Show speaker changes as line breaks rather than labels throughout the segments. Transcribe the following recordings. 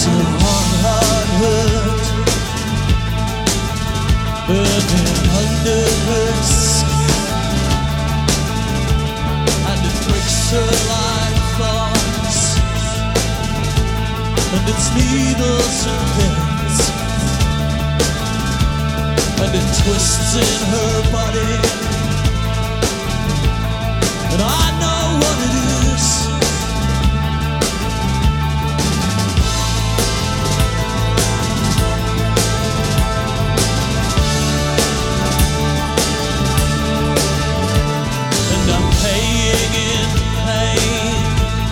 her heart hurt, burning under her skin, and it breaks her like thorns, and it's needles and pins, and it twists in her body, and I know what it is. And I'm paying in pain.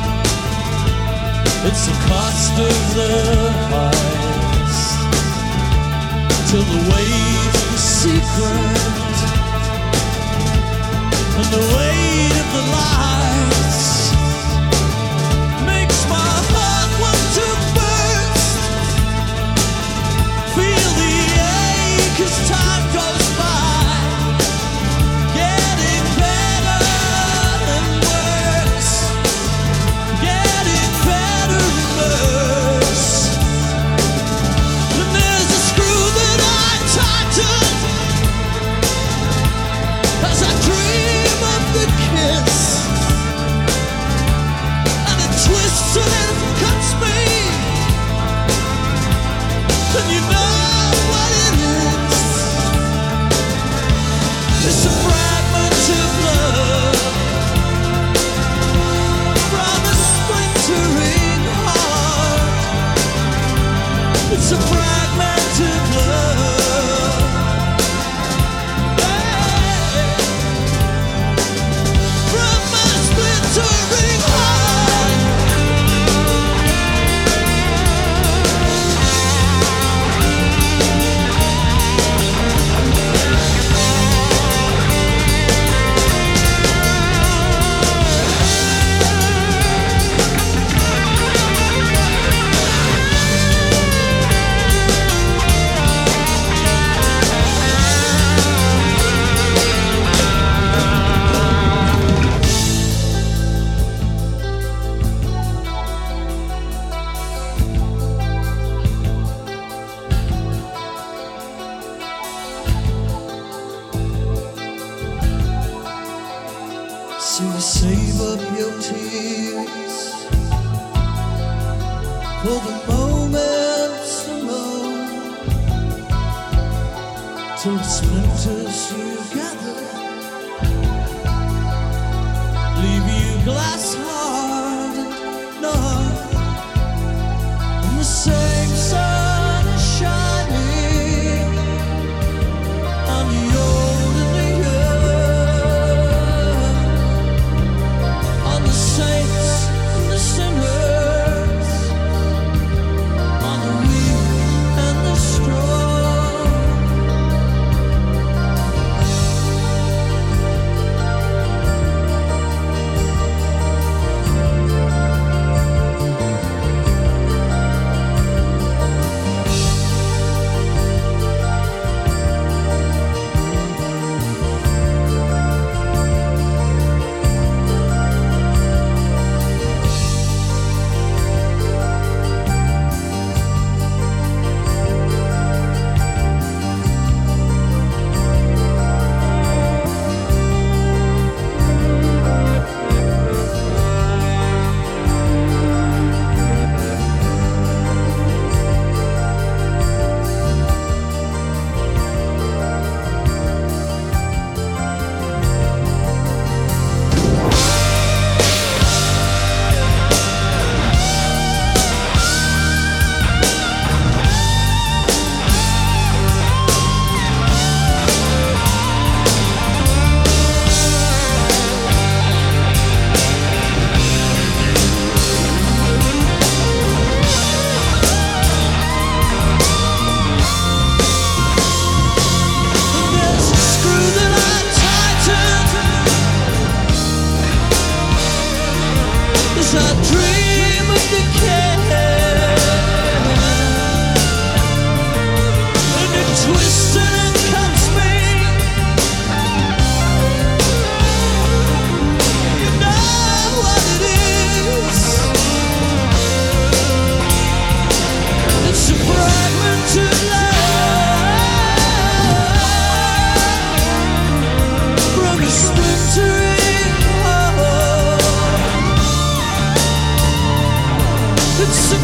It's the cost of the heist, till the weight of the secret and the weight of the lies makes my heart want to burst. Feel the ache as time goes by, getting better and worse, getting better and worse. And there's a screw that I tighten as I dream of the kiss, and it twists and it cuts me, and you know what it is. It's a fragment of love from a splintering heart. It's a fragment of love, from a splintering heart. So save up your tears for the moments alone, till the splinters you gather leave you glass hard and numb, and the same sun is shining on the old and the young, on the saints and the sinners, on the weak and the strong. So